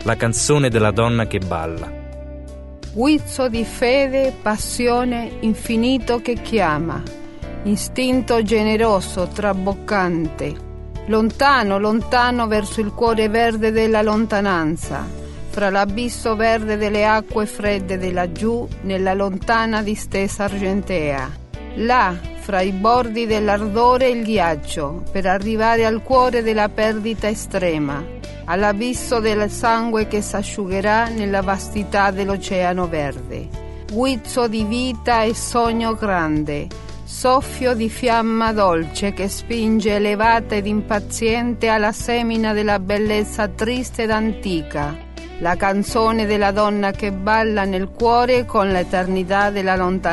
la canzone della donna che balla. Guizzo di fede, passione, infinito che chiama, istinto generoso, traboccante, lontano, lontano verso il cuore verde della lontananza, fra l'abisso verde delle acque fredde di laggiù, nella lontana distesa argentea. Là, fra i bordi dell'ardore e il ghiaccio, per arrivare al cuore della perdita estrema, all'abisso del sangue che s'asciugherà nella vastità dell'oceano verde. Guizzo di vita e sogno grande, soffio di fiamma dolce che spinge elevata ed impaziente alla semina della bellezza triste ed antica, la canzone della donna che balla nel cuore con l'eternità della lontananza.